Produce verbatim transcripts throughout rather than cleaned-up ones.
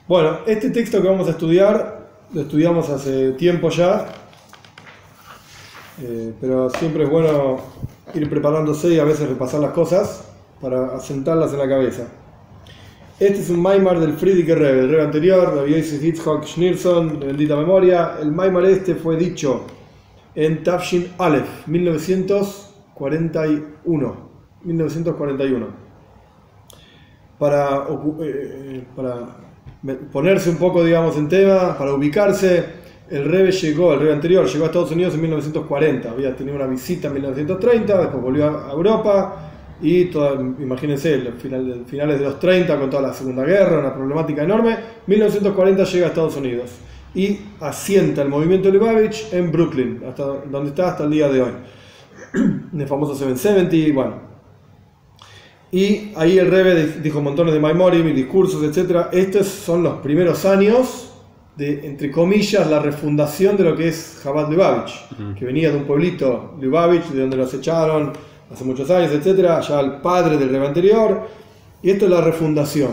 Bueno, este texto que vamos a estudiar, lo estudiamos hace tiempo ya, eh, pero siempre es bueno ir preparándose y a veces repasar las cosas para asentarlas en la cabeza. Este es un Maimar del Frierdiker Rebbe, el Rebbe anterior, Rabbi Yosef Yitzchak Schneerson, de bendita memoria. El Maimar este fue dicho en Tafshin Aleph, mil novecientos cuarenta y uno. mil novecientos cuarenta y uno. Para, eh, para ponerse un poco, digamos, en tema, para ubicarse, el Rebbe llegó, el Rebbe anterior llegó a Estados Unidos en mil novecientos cuarenta. Había tenido una visita en mil novecientos treinta, después volvió a Europa. Y toda, imagínense, los final, finales de los treinta con toda la Segunda Guerra, una problemática enorme. mil novecientos cuarenta llega a Estados Unidos y asienta el movimiento Lubavitch en Brooklyn, hasta donde está hasta el día de hoy, en el famoso setecientos setenta. Bueno, y ahí el Rebbe dijo montones de Maimorim y discursos, etcétera. Estos son los primeros años de, entre comillas, la refundación de lo que es Chabad Lubavitch, uh-huh. que venía de un pueblito Lubavitch, de donde los echaron hace muchos años, etcétera, ya el padre del Rebbe anterior, y esto es la refundación.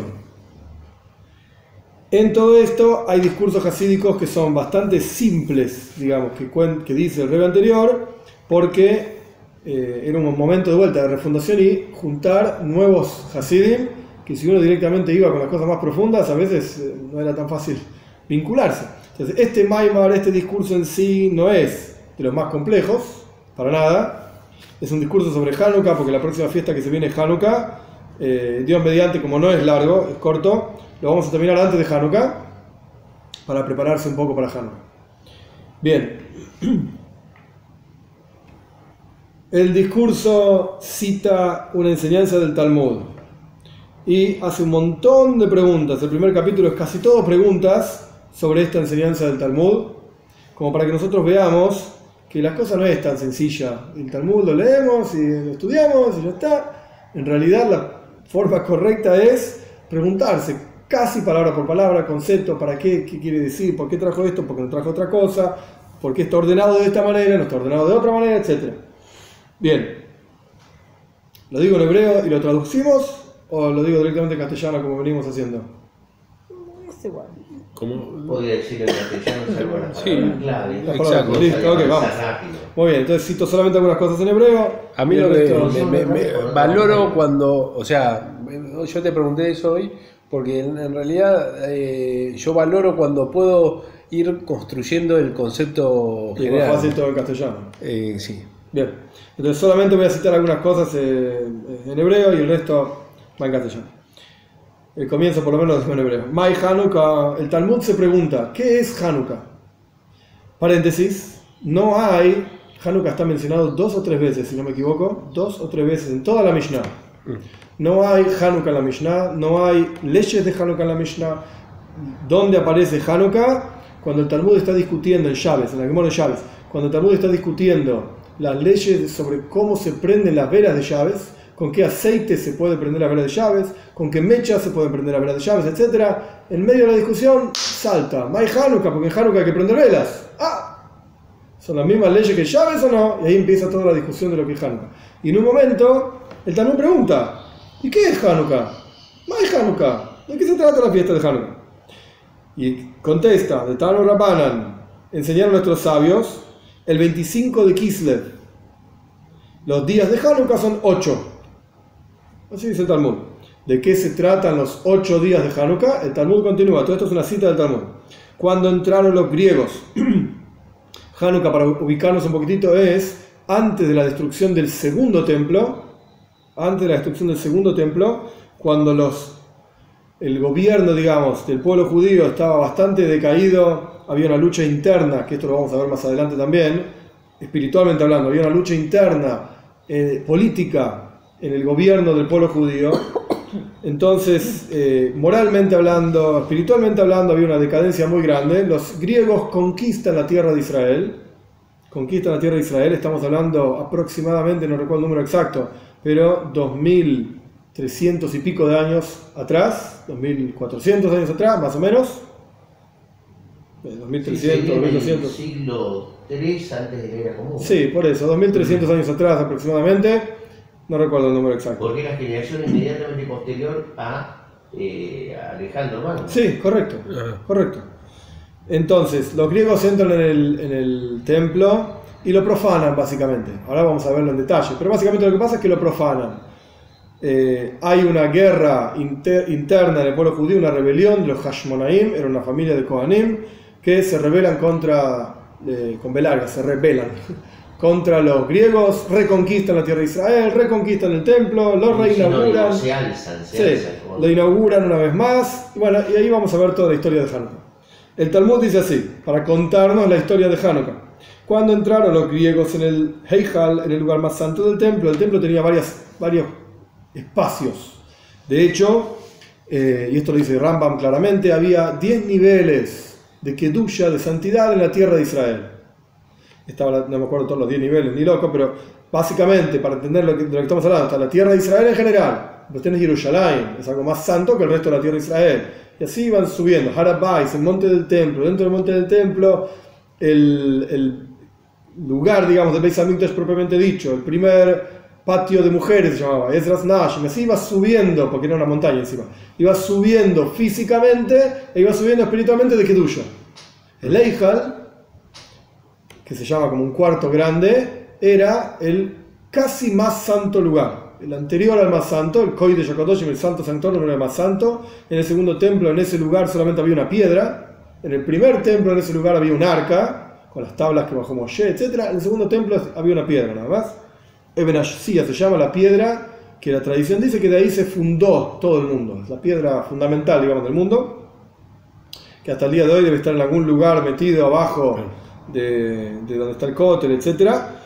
En todo esto hay discursos hasídicos que son bastante simples, digamos, que, que dice el Rebbe anterior, porque eh, era un momento de vuelta de refundación y juntar nuevos hasidim, que si uno directamente iba con las cosas más profundas, a veces eh, no era tan fácil vincularse. Entonces, este Maimar, este discurso en sí, no es de los más complejos, para nada. Es un discurso sobre Hanukkah, porque la próxima fiesta que se viene es Hanukkah. Eh, Dios mediante, como no es largo, es corto, lo vamos a terminar antes de Hanukkah, para prepararse un poco para Hanukkah. Bien. El discurso cita una enseñanza del Talmud y hace un montón de preguntas. El primer capítulo es casi todo preguntas sobre esta enseñanza del Talmud, como para que nosotros veamos que la cosa no es tan sencilla. El Talmud lo leemos y lo estudiamos y ya está. En realidad la forma correcta es preguntarse casi palabra por palabra, concepto, para qué, qué quiere decir, por qué trajo esto, por qué no trajo otra cosa, por qué está ordenado de esta manera, no está ordenado de otra manera, etcétera. Bien, ¿lo digo en hebreo y lo traducimos o lo digo directamente en castellano como venimos haciendo? Es igual. ¿Cómo? Podría decir en castellano es algo sí, clave. Exacto. Listo, ok, vamos. Muy bien, entonces cito solamente algunas cosas en hebreo. A mí lo que me, me, me valoro cuando, o sea, yo te pregunté eso hoy, porque en, en realidad eh, yo valoro cuando puedo ir construyendo el concepto Sí, general. más fácil todo en castellano. Eh, sí. Bien, entonces solamente voy a citar algunas cosas eh, en hebreo y el resto va en castellano. El comienzo por lo menos en hebreo. Mai Hanukkah, el Talmud se pregunta, ¿qué es Hanukkah? Paréntesis, no hay, Hanukkah está mencionado dos o tres veces, si no me equivoco, dos o tres veces en toda la Mishnah. No hay Hanukkah en la Mishnah, no hay leyes de Hanukkah en la Mishnah. ¿Dónde aparece Hanukkah? Cuando el Talmud está discutiendo en Shabbos, en la Gemara de Shabbos, cuando el Talmud está discutiendo las leyes sobre cómo se prenden las velas de Shabbos, con qué aceite se puede prender la vela de Shabbos, con qué mecha se puede prender la vela de Shabbos, etcétera. En medio de la discusión salta, ¿hay Hanukkah? Porque en Hanukkah hay que prender velas. ¡Ah! ¿Son las mismas leyes que Shabbos o no? Y ahí empieza toda la discusión de lo que es Hanukkah. Y en un momento, el Talmud pregunta, ¿y qué es Hanukkah? ¿Hay Hanukkah? ¿De qué se trata la fiesta de Hanukkah? Y contesta, de Tano Rabbanan, enseñaron nuestros sabios, el veinticinco de Kislev. Los días de Hanukkah son ocho. Así dice el Talmud. ¿De qué se tratan los ocho días de Hanukkah? El Talmud continúa. Todo esto es una cita del Talmud. Cuando entraron los griegos, Hanukkah, para ubicarnos un poquitito, es antes de la destrucción del segundo templo, antes de la destrucción del segundo templo, cuando los, el gobierno, digamos, del pueblo judío estaba bastante decaído, había una lucha interna, que esto lo vamos a ver más adelante también, espiritualmente hablando, había una lucha interna, eh, política, en el gobierno del pueblo judío. Entonces, eh, moralmente hablando, espiritualmente hablando, había una decadencia muy grande. Los griegos conquistan la tierra de Israel, conquistan la tierra de Israel, estamos hablando aproximadamente, no recuerdo el número exacto, pero dos mil trescientos y pico de años atrás, dos mil cuatrocientos años atrás, más o menos, dos mil trescientos, sí, dos mil doscientos. Siglo tres antes de la era común. Sí, por eso, dos mil trescientos años atrás aproximadamente. No recuerdo el número exacto. Porque la generación inmediatamente posterior a eh, Alejandro Magno. Sí, correcto, correcto. Entonces, los griegos entran en el, en el templo y lo profanan básicamente. Ahora vamos a verlo en detalle, pero básicamente lo que pasa es que lo profanan. Eh, hay una guerra inter, interna del pueblo judío, una rebelión de los Hashmonaim, era una familia de Kohanim, que se rebelan contra, eh, con B larga, se rebelan contra los griegos, reconquistan la tierra de Israel, reconquistan el templo, lo reinauguran, no, se alzan, se sí, alzan, como... lo inauguran una vez más, y bueno, y ahí vamos a ver toda la historia de Hanukkah. El Talmud dice así, para contarnos la historia de Hanukkah. Cuando entraron los griegos en el Heijal, en el lugar más santo del templo, el templo tenía varias, varios espacios. De hecho, eh, y esto lo dice Rambam claramente, había diez niveles de Kedusha, de santidad en la tierra de Israel. Estaba, no me acuerdo todos los diez niveles, ni loco, pero básicamente, para entender lo que, de lo que estamos hablando, está la tierra de Israel en general. Después tenés Jerusalén, es algo más santo que el resto de la tierra de Israel. Y así van subiendo. Harabais, el monte del templo. Dentro del monte del templo, el, el lugar, digamos, del Beis Hamikdash propiamente dicho, el primer patio de mujeres se llamaba, Ezras Nashim. Y así iba subiendo, porque era una montaña encima. Iba subiendo físicamente e iba subiendo espiritualmente de Kedusha. El Eijal, que se llama como un cuarto grande, era el casi más santo lugar. El anterior al más santo, el Koi de Yakodoshim, el santo santuario, no era el más santo. En el segundo templo, en ese lugar solamente había una piedra. En el primer templo, en ese lugar, había un arca, con las tablas que bajó Moshe, etcétera. En el segundo templo había una piedra nada más. Eben Ashia se llama la piedra, que la tradición dice que de ahí se fundó todo el mundo. Es la piedra fundamental, digamos, del mundo, que hasta el día de hoy debe estar en algún lugar metido abajo de, de donde está el Kotel, etcétera.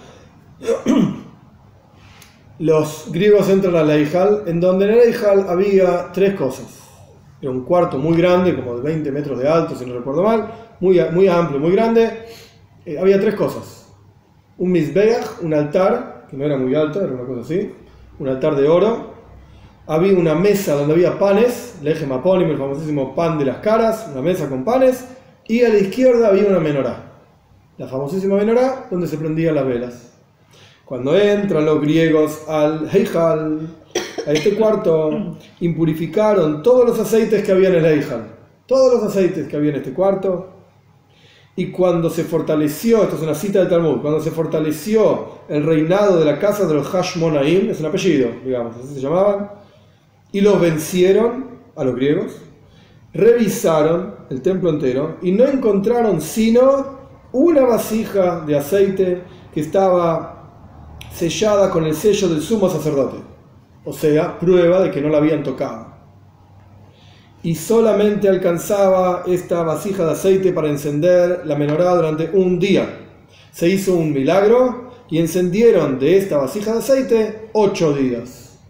Los griegos entran al Eijal, en donde en el Eijal había tres cosas. Era un cuarto muy grande, como de veinte metros de alto, si no recuerdo mal, muy, muy amplio, muy grande. Eh, había tres cosas. Un Mizbeach, un altar, que no era muy alto, era una cosa así, un altar de oro. Había una mesa donde había panes, Lechem Aponim, el famosísimo pan de las caras, una mesa con panes, y a la izquierda había una menorá, la famosísima menorá donde se prendían las velas. Cuando entran los griegos al Heijal, a este cuarto, impurificaron todos los aceites que había en el Heijal, todos los aceites que había en este cuarto. Y cuando se fortaleció, esto es una cita del Talmud, cuando se fortaleció el reinado de la casa de los Hashmonaim, es un apellido, digamos, así se llamaban, y los vencieron a los griegos, revisaron el templo entero y no encontraron sino una vasija de aceite que estaba sellada con el sello del sumo sacerdote, o sea, prueba de que no la habían tocado. Y solamente alcanzaba esta vasija de aceite para encender la menorá durante un día. Se hizo un milagro y encendieron de esta vasija de aceite ocho días.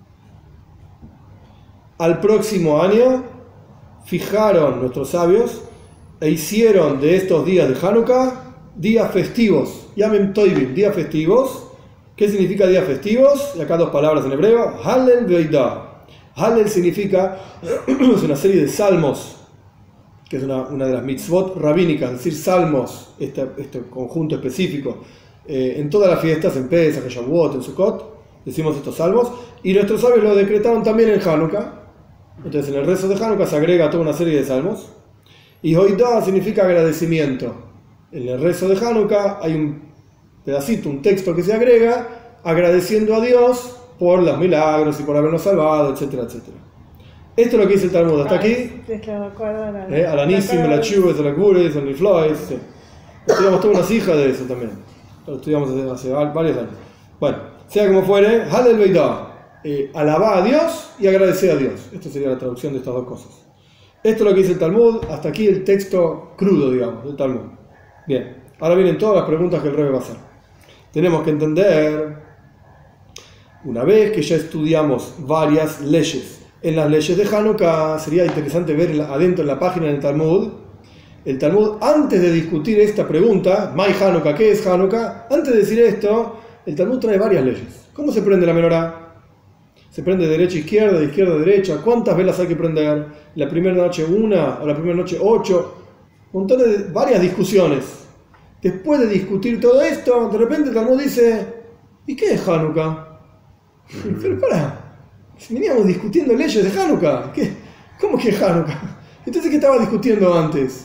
Al próximo año fijaron nuestros sabios e hicieron de estos días de Hanukkah días festivos, Yamim Toivim, días festivos. ¿Qué significa días festivos? Y acá dos palabras en hebreo, Hallel Veidah. Hallel significa, es una serie de salmos, que es una, una de las mitzvot rabínicas, es decir, salmos, este, este conjunto específico. Eh, en todas las fiestas, en Pesach, en Shavuot, en Sukkot, decimos estos salmos, y nuestros sabios lo decretaron también en Hanukkah. Entonces en el rezo de Hanukkah se agrega toda una serie de salmos. Y Hoidah significa agradecimiento. En el rezo de Hanukkah hay un pedacito, un texto que se agrega, agradeciendo a Dios por los milagros y por habernos salvado, etcétera, etcétera. Esto es lo que dice el Talmud. Hasta aquí, eh, Alanissim, la Chubes, la Gures, el Nifloes. Sí. Estudiamos todas unas hijas de eso también. Lo estudiamos hace, hace varios años. Bueno, sea como fuere, Halel Veidah, eh, alabá a Dios y agradecer a Dios. Esta sería la traducción de estas dos cosas. Esto es lo que dice el Talmud. Hasta aquí el texto crudo, digamos, del Talmud. Bien, ahora vienen todas las preguntas que el Rebbe va a hacer. Tenemos que entender. Una vez que ya estudiamos varias leyes, en las leyes de Hanukkah sería interesante ver adentro en la página del Talmud, el Talmud antes de discutir esta pregunta, ¿May Hanukkah? ¿Qué es Hanukkah? Antes de decir esto, el Talmud trae varias leyes. ¿Cómo se prende la menorá? ¿Se prende de derecha a izquierda, de izquierda a derecha? ¿Cuántas velas hay que prender? ¿La primera noche una o la primera noche ocho? Montones de varias discusiones. Después de discutir todo esto, de repente el Talmud dice, ¿y qué es Hanukkah? Pero para, veníamos discutiendo leyes de Hanukkah. ¿Qué? ¿Cómo que Hanukkah? Entonces, ¿qué estaba discutiendo antes?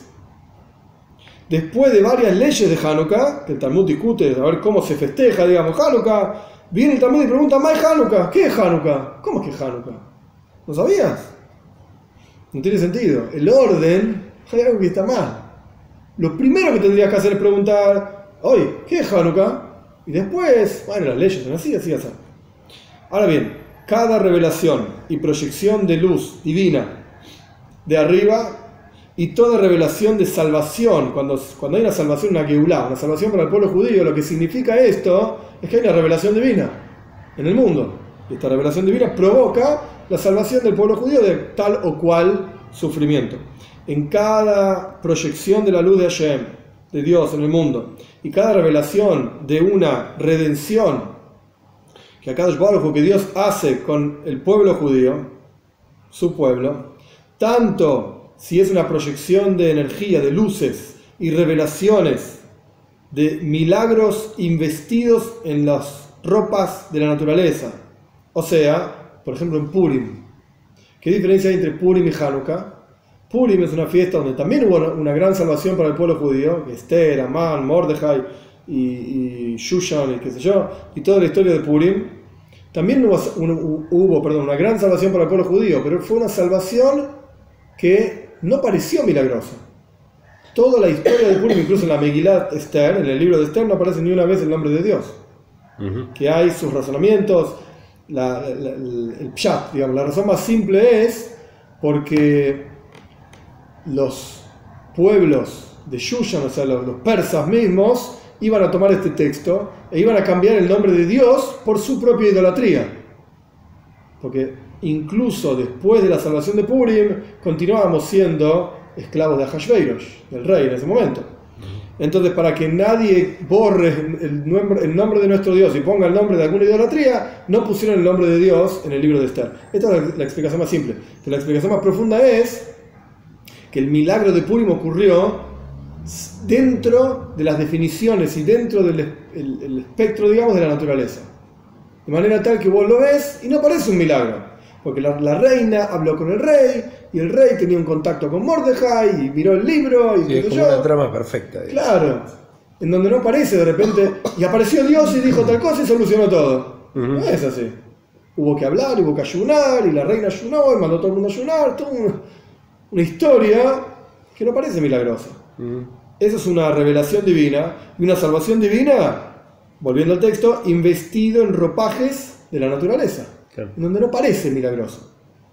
Después de varias leyes de Hanukkah, que el Talmud discute a ver cómo se festeja, digamos, Hanukkah, viene el Talmud y pregunta, ¿Mai Hanukkah? ¿Qué es Hanukkah? ¿Cómo es que es Hanukkah? ¿No sabías? No tiene sentido. El orden, hay algo que está mal. Lo primero que tendrías que hacer es preguntar, oye, ¿qué es Hanukkah? Y después, bueno, las leyes son así, así, así. Ahora bien, cada revelación y proyección de luz divina de arriba y toda revelación de salvación, cuando, cuando hay una salvación, una geulá, una salvación para el pueblo judío, lo que significa esto es que hay una revelación divina en el mundo. Y esta revelación divina provoca la salvación del pueblo judío de tal o cual sufrimiento. En cada proyección de la luz de Hashem, de Dios en el mundo, y cada revelación de una redención que Akadosh Baruj Hu, que Dios hace con el pueblo judío, su pueblo, tanto si es una proyección de energía, de luces y revelaciones, de milagros investidos en las ropas de la naturaleza, o sea, por ejemplo en Purim. ¿Qué diferencia hay entre Purim y Hanukkah? Purim es una fiesta donde también hubo una gran salvación para el pueblo judío, Esther, Amán, Mordejai y, y Shushan y qué sé yo, y toda la historia de Purim. También hubo, un, hubo perdón, una gran salvación para el pueblo judío, pero fue una salvación que no pareció milagrosa. Toda la historia de Purim, incluso en la Megilat Esther, en el libro de Esther, no aparece ni una vez el nombre de Dios. Uh-huh. Que hay sus razonamientos, la, la, la, el pshat, digamos, la razón más simple es porque los pueblos de Shushan, o sea, los, los persas mismos, iban a tomar este texto e iban a cambiar el nombre de Dios por su propia idolatría. Porque incluso después de la salvación de Purim, continuábamos siendo esclavos de Ahashverosh, del rey en ese momento. Entonces, para que nadie borre el nombre, el nombre de nuestro Dios y ponga el nombre de alguna idolatría, no pusieron el nombre de Dios en el libro de Esther. Esta es la, la explicación más simple. Pero la explicación más profunda es que el milagro de Purim ocurrió dentro de las definiciones y dentro del el, el espectro, digamos, de la naturaleza. De manera tal que vos lo ves y no parece un milagro. Porque la, la reina habló con el rey y el rey tenía un contacto con Mordejai y miró el libro y sí, es como yo. Una trama perfecta. Digamos. Claro. En donde no aparece de repente y apareció Dios y dijo tal cosa y solucionó todo. Uh-huh. No es así. Hubo que hablar, hubo que ayunar y la reina ayunó y mandó a todo el mundo a ayunar. Toda una, una historia que no parece milagrosa. Uh-huh. Esa es una revelación divina y una salvación divina, volviendo al texto, investido en ropajes de la naturaleza, claro. En donde no parece milagroso.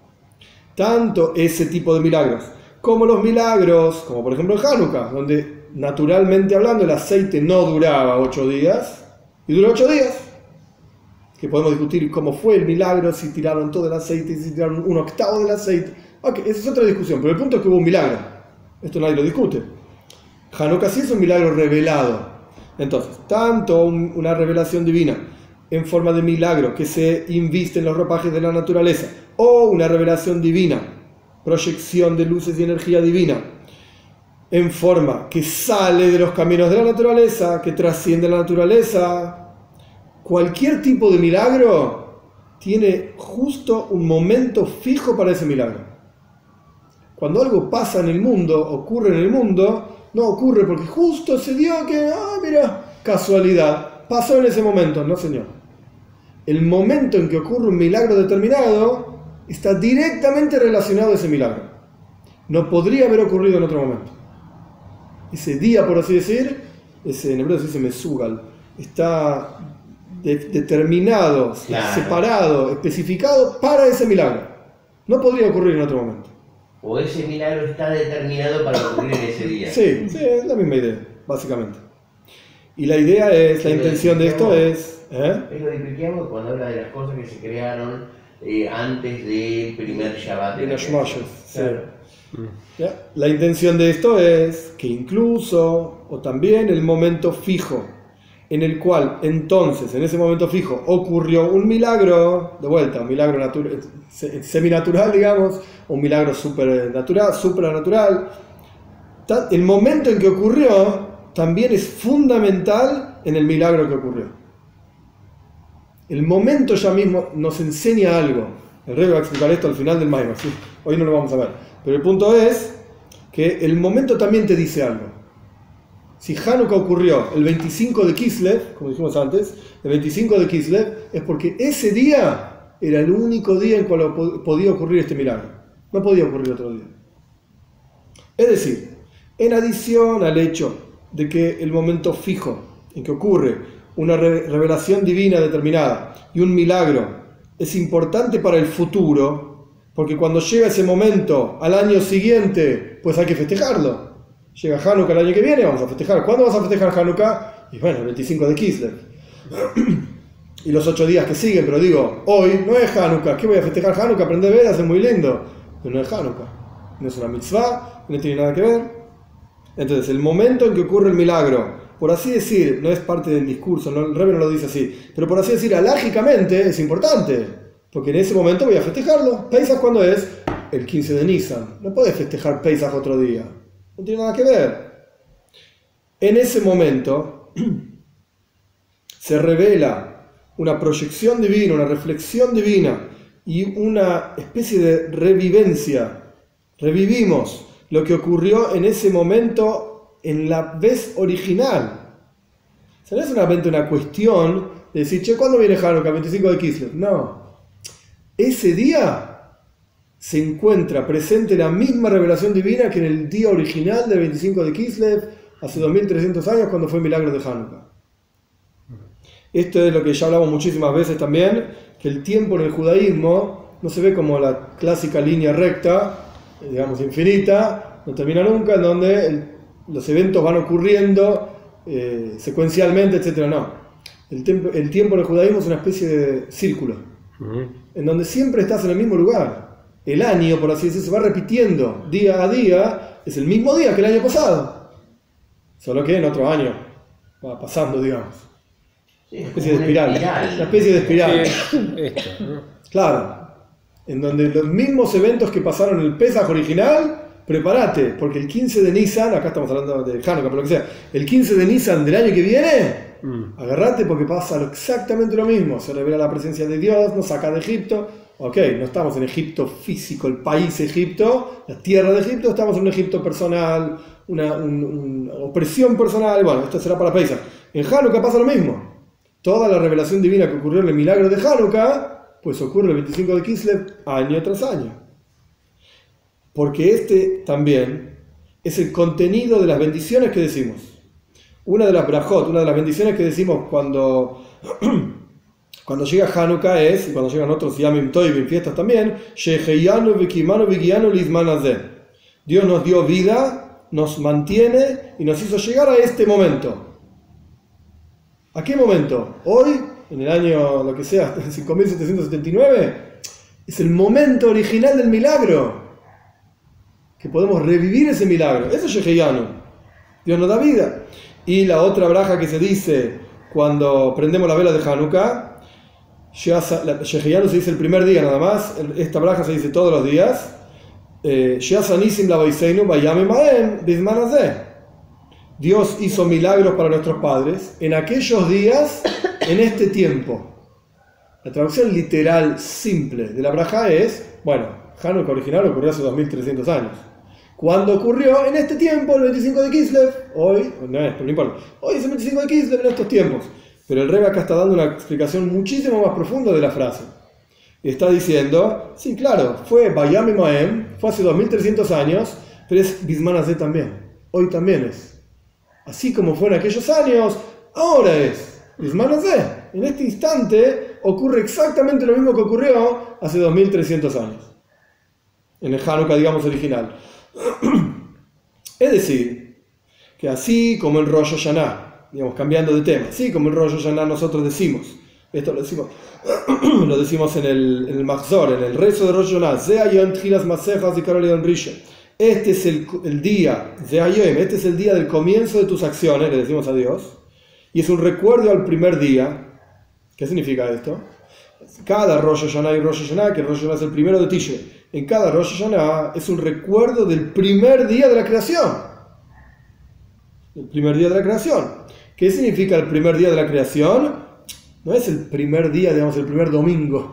Tanto ese tipo de milagros como los milagros, como por ejemplo en Hanukkah, donde naturalmente hablando el aceite no duraba ocho días y duró ocho días, que podemos discutir cómo fue el milagro, si tiraron todo el aceite, si tiraron un octavo del aceite. Ok, esa es otra discusión, pero el punto es que hubo un milagro. Esto nadie lo discute. Hanukkah sí es un milagro revelado. Entonces, tanto un, una revelación divina en forma de milagro que se inviste en los ropajes de la naturaleza, o una revelación divina, proyección de luces y energía divina, en forma que sale de los caminos de la naturaleza, que trasciende la naturaleza, cualquier tipo de milagro tiene justo un momento fijo para ese milagro. Cuando algo pasa en el mundo, ocurre en el mundo, no ocurre porque justo se dio que, ah, mira, casualidad, pasó en ese momento. No, señor. El momento en que ocurre un milagro determinado está directamente relacionado a ese milagro. No podría haber ocurrido en otro momento. Ese día, por así decir, ese, en hebreo se dice mesugal, está de, determinado, claro. Separado, especificado para ese milagro. No podría ocurrir en otro momento. O ese milagro está determinado para ocurrir en ese día. Sí, sí, es la misma idea, básicamente. Y la idea es, la intención de esto es... ¿eh? Es lo de Pirkei cuando habla de las cosas que se crearon eh, antes del primer Shabbat. De los Shmashos, sí. ¿Ya? La intención de esto es que incluso, o también el momento fijo, en el cual entonces, en ese momento fijo, ocurrió un milagro, de vuelta, un milagro natural, seminatural, digamos, un milagro supernatural, supranatural. El momento en que ocurrió también es fundamental en el milagro que ocurrió. El momento ya mismo nos enseña algo. El Rebbe va a explicar esto al final del Maimon, ¿sí? Hoy no lo vamos a ver. Pero el punto es que el momento también te dice algo. Si Hanukkah ocurrió el veinticinco de Kislev, como dijimos antes, el veinticinco de Kislev, es porque ese día era el único día en cual podía ocurrir este milagro. No podía ocurrir otro día. Es decir, en adición al hecho de que el momento fijo en que ocurre una revelación divina determinada y un milagro es importante para el futuro, porque cuando llega ese momento al año siguiente, pues hay que festejarlo. Llega Hanukkah el año que viene, vamos a festejar. ¿Cuándo vas a festejar Hanukkah? Y bueno, el veinticinco de Kislev. Y los ocho días que siguen, pero digo, hoy no es Hanukkah. ¿Qué voy a festejar Hanukkah? Prender velas es muy lindo. Pero no es Hanukkah. No es una mitzvah, no tiene nada que ver. Entonces, el momento en que ocurre el milagro, por así decir, no es parte del discurso, no, el Rebbe no lo dice así, pero por así decir, alágicamente es importante. Porque en ese momento voy a festejarlo. Pesach, ¿cuándo es? El quince de Nisan. No puedes festejar Pesach otro día. No tiene nada que ver. En ese momento se revela una proyección divina, una reflexión divina y una especie de revivencia. Revivimos lo que ocurrió en ese momento en la vez original. O sea, no es solamente una cuestión de decir, che, ¿cuándo viene Hanukkah? veinticinco de Kislev. No. Ese día se encuentra presente la misma revelación divina que en el día original del veinticinco de Kislev, hace dos mil trescientos años, cuando fue el milagro de Hanukkah. Esto es lo que ya hablamos muchísimas veces también, que el tiempo en el judaísmo no se ve como la clásica línea recta, digamos infinita, no termina nunca, en donde el, los eventos van ocurriendo eh, secuencialmente, etcétera. No. El, tiempo, el tiempo en el judaísmo es una especie de círculo, uh-huh. en donde siempre estás en el mismo lugar. El año, por así decirlo, se va repitiendo día a día, es el mismo día que el año pasado, solo que en otro año va pasando, digamos. Sí, una especie de espiral, espiral. Una especie de espiral. Sí, esto, ¿no? Claro, en donde los mismos eventos que pasaron en el Pesaj original, prepárate, porque el quince de Nisan, acá estamos hablando de Hanukkah, pero lo que sea, el quince de Nisan del año que viene, mm. agarrate porque pasa exactamente lo mismo, se revela la presencia de Dios, nos saca de Egipto. Ok, no estamos en Egipto físico, el país Egipto, la tierra de Egipto, estamos en un Egipto personal, una, un, una opresión personal. Bueno, esto será para Pesach. En Hanukkah pasa lo mismo. Toda la revelación divina que ocurrió en el milagro de Hanukkah, pues ocurre el veinticinco de Kislev año tras año. Porque este también es el contenido de las bendiciones que decimos. Una de las brajot, una de las bendiciones que decimos cuando... Cuando llega Hanukkah es, y cuando llegan otros Yamim Tovim, fiestas también, Dios nos dio vida, nos mantiene y nos hizo llegar a este momento. ¿A qué momento? Hoy, en el año, lo que sea, cinco mil setecientos setenta y nueve, es el momento original del milagro. Que podemos revivir ese milagro. Eso es Sheheyanu. Dios nos da vida. Y la otra braja que se dice cuando prendemos la vela de Hanukkah, Sheheyanu se dice el primer día nada más, esta braja se dice todos los días. Dios hizo milagros para nuestros padres en aquellos días, en este tiempo. La traducción literal simple de la braja es, bueno, Hanukkah original ocurrió hace dos mil trescientos años. ¿Cuándo ocurrió? En este tiempo, el veinticinco de Kislev. Hoy, no es, pero no importa. Hoy es el veinticinco de Kislev en estos tiempos. Pero el Rebbe acá está dando una explicación muchísimo más profunda de la frase. Y está diciendo, sí, claro, fue Bayam y Moem, fue hace dos mil trescientos años, pero es Bisman Azeh también. Hoy también es. Así como fue en aquellos años, ahora es Bisman Azeh. En este instante ocurre exactamente lo mismo que ocurrió hace dos mil trescientos años. En el Hanukkah, digamos, original. Es decir, que así como en Rosh Hashanah, digamos, cambiando de tema, así como en Rosh Hashanah nosotros decimos, esto lo decimos, lo decimos en el, en el Mahzor, en el rezo de Rosh Hashanah, este es el, el día, este es el día del comienzo de tus acciones, le decimos a Dios, y es un recuerdo al primer día. ¿Qué significa esto? Cada Rosh Hashanah y Rosh Hashanah, que Rosh Hashanah es el primero de Tishrei, en cada Rosh Hashanah es un recuerdo del primer día de la creación. El primer día de la creación. ¿Qué significa el primer día de la creación? No es el primer día, digamos, el primer domingo.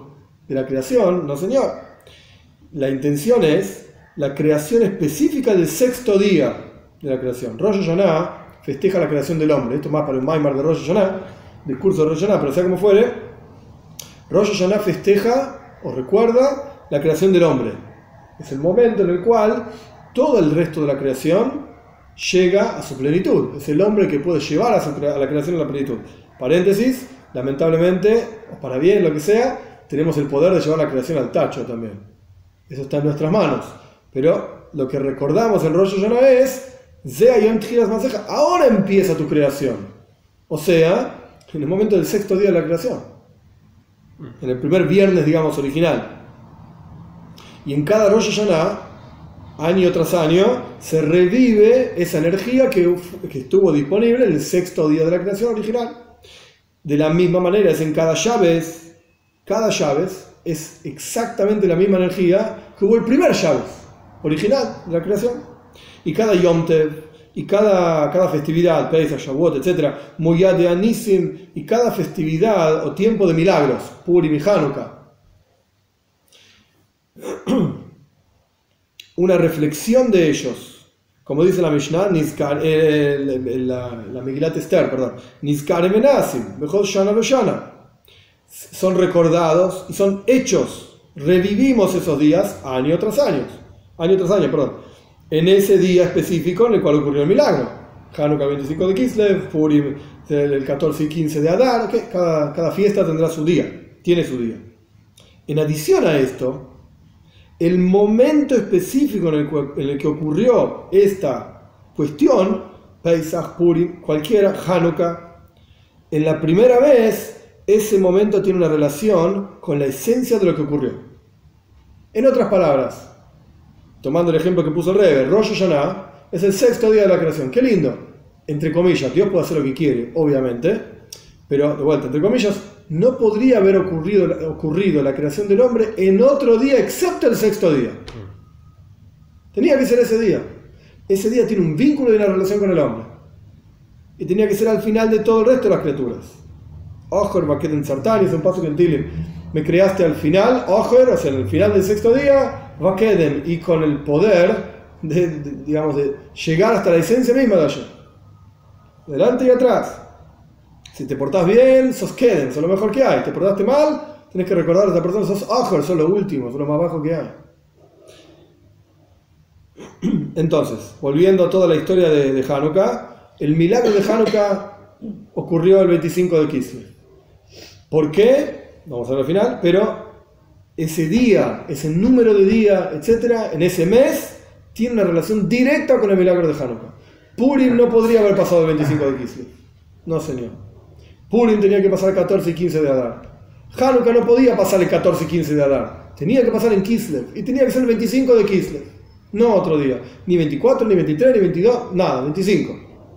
de la creación, no señor. La intención es la creación específica del sexto día de la creación. Rosh Hashanah festeja la creación del hombre. Esto es más para el Maimar de Rosh Hashanah, del curso de Rosh Hashanah, pero sea como fuere, Rosh Hashanah festeja o recuerda la creación del hombre. Es el momento en el cual todo el resto de la creación llega a su plenitud. Es el hombre que puede llevar a, su, a la creación a la plenitud. Paréntesis, lamentablemente, o para bien, lo que sea, tenemos el poder de llevar la creación al tacho también. Eso está en nuestras manos. Pero lo que recordamos en Rosh Hashanah es, ahora empieza tu creación. O sea, en el momento del sexto día de la creación. En el primer viernes, digamos, original. Y en cada Rosh Hashanah, año tras año, se revive esa energía que, que estuvo disponible en el sexto día de la creación original. De la misma manera, es en cada llaves, cada llaves es exactamente la misma energía que hubo el primer llaves original de la creación. Y cada Yom Tev, y cada, cada festividad, Pesach, Shavuot, etcétera, Moyad de Anisim, y cada festividad o tiempo de milagros, Purim y Hanukkah, una reflexión de ellos, como dice la Mishnah, Nizkar, eh, la, la Megilat Esther, perdón, Nizkar Menasim, Bechol Shana Veshana, son recordados y son hechos, revivimos esos días año tras año, año tras año, perdón, en ese día específico en el cual ocurrió el milagro. Hanukkah veinticinco de Kislev, Purim el catorce y quince de Adar, okay, cada, cada fiesta tendrá su día, tiene su día. En adición a esto, el momento específico en el, en el que ocurrió esta cuestión, Pesach, Purim, cualquiera, Hanukkah, en la primera vez, ese momento tiene una relación con la esencia de lo que ocurrió. En otras palabras, tomando el ejemplo que puso el Rebbe, Rosh Hashanah es el sexto día de la creación. ¡Qué lindo! Entre comillas, Dios puede hacer lo que quiere, obviamente, pero de vuelta, entre comillas, no podría haber ocurrido, ocurrido la creación del hombre en otro día excepto el sexto día. Tenía que ser ese día. Ese día tiene un vínculo y una relación con el hombre. Y tenía que ser al final de todo el resto de las criaturas. Ojer, Vakeden Sartani, es un paso que en Tilim. Me creaste al final, Ojer, o sea, en el final del sexto día, Vakeden, y con el poder de, de, digamos, de llegar hasta la esencia misma de allá. Delante y atrás. Si te portás bien, sos Keden, sos lo mejor que hay. Te portaste mal, tenés que recordar a esta persona, sos Ojer, sos lo último, sos lo más bajo que hay. Entonces, volviendo a toda la historia de, de Hanukkah, el milagro de Hanukkah ocurrió el veinticinco de Kislev. ¿Por qué? Vamos a ver al final, pero ese día, ese número de día, etcétera, en ese mes, tiene una relación directa con el milagro de Hanukkah. Purim no podría haber pasado el veinticinco de Kislev. No, señor. Purim tenía que pasar el catorce y quince de Adar. Hanukkah no podía pasar el catorce y quince de Adar. Tenía que pasar en Kislev. Y tenía que ser el veinticinco de Kislev. No otro día. Ni veinticuatro, ni veintitrés, ni veintidós. Nada, veinticinco.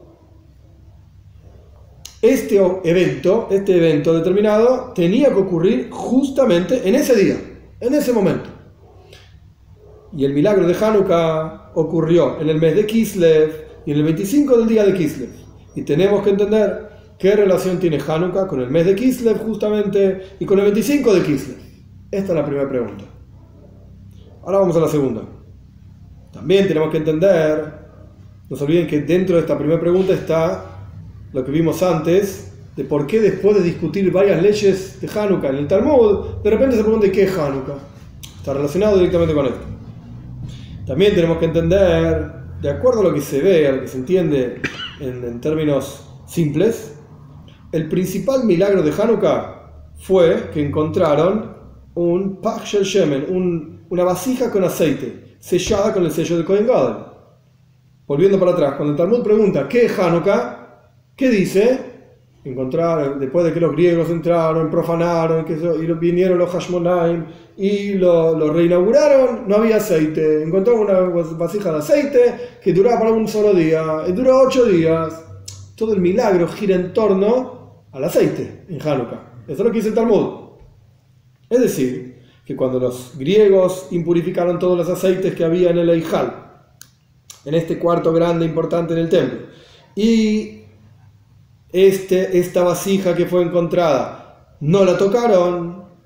Este evento, este evento determinado, tenía que ocurrir justamente en ese día. En ese momento. Y el milagro de Hanukkah ocurrió en el mes de Kislev y en el veinticinco del día de Kislev. Y tenemos que entender ¿qué relación tiene Hanukkah con el mes de Kislev justamente y con el veinticinco de Kislev? Esta es la primera pregunta. Ahora vamos a la segunda. También tenemos que entender, no se olviden que dentro de esta primera pregunta está lo que vimos antes, de por qué después de discutir varias leyes de Hanukkah en el Talmud, de repente se pregunta ¿qué es Hanukkah? Está relacionado directamente con esto. También tenemos que entender, de acuerdo a lo que se ve, a lo que se entiende en, en términos simples, el principal milagro de Hanukkah fue que encontraron un Pach Shel Shemen, un, una vasija con aceite, sellada con el sello de Kohen Gadol. Volviendo para atrás, cuando el Talmud pregunta ¿qué es Hanukkah? ¿Qué dice? Encontraron, después de que los griegos entraron, profanaron, que y vinieron los Hashmonaim y lo, lo reinauguraron, no había aceite. Encontraron una vasija de aceite que duraba para un solo día, y duró ocho días. Todo el milagro gira en torno al aceite en Hanukkah. Eso es lo que dice el Talmud. Es decir, que cuando los griegos impurificaron todos los aceites que había en el Eijal, en este cuarto grande importante en el templo, y este, esta vasija que fue encontrada no la tocaron,